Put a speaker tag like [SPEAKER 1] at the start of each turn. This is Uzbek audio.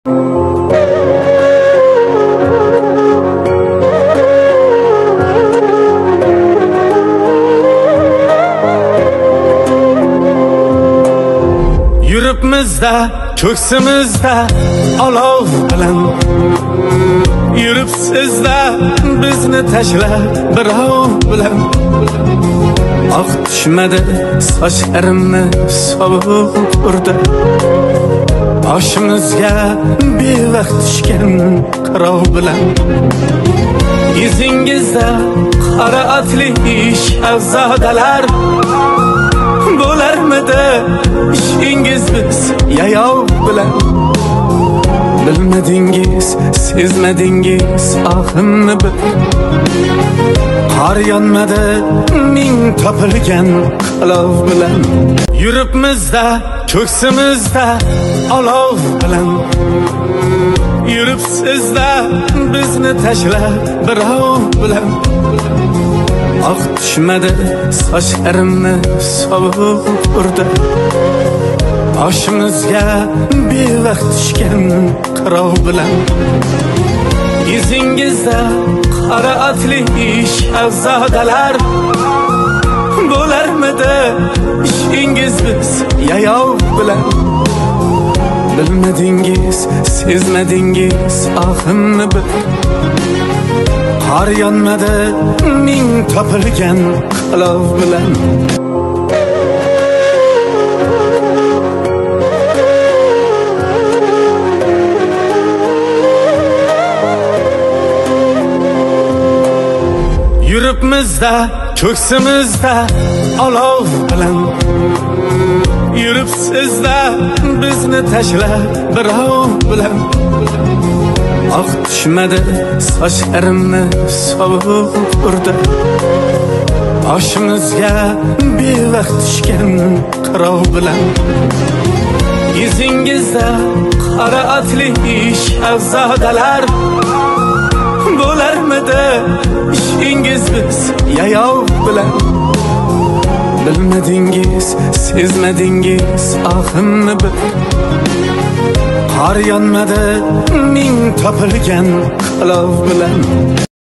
[SPEAKER 1] Yuribmizda, ko'ksimizda olov bilan yuribsizda bizni tashlab birov bilan oq tushmadi sochlarimni sovuq urdi boshimizga bevaqt tushgan qirov bilan izingizda qora otli shahzodalar bo'larmidi ishingiz biz yayov bilan bilmadingiz sezmadingiz ohimni bir qor yonmadi ming topilgan qalov bilan yuribmizda ko'ksimizda olov bilan yuribsizda bizni tashlab birov bilan oq tushmadi sochlarimni sovuq urdi boshimizga bevaqt tushgan qirov bilan izingizda qora otli shahzodalar bo'larmidi ishingiz biz yayov bilan bilmadingiz sezmadingiz ohimni bir qor yonmadi ming topilgan qalov bilan yuribmizda ko'ksimizda olov bilan yuribsizda bizni tashlab birov bilan oq tushmadi sochlarimni sovuq urdi boshimizga bevaqt tushgan qirov bilan izingizda qora otli shahzodalar bo'larmidi ishingiz biz yayov bilan bilmadingiz sezmadingiz ohimni bir qor yonmadi ming topilgan qalov bilan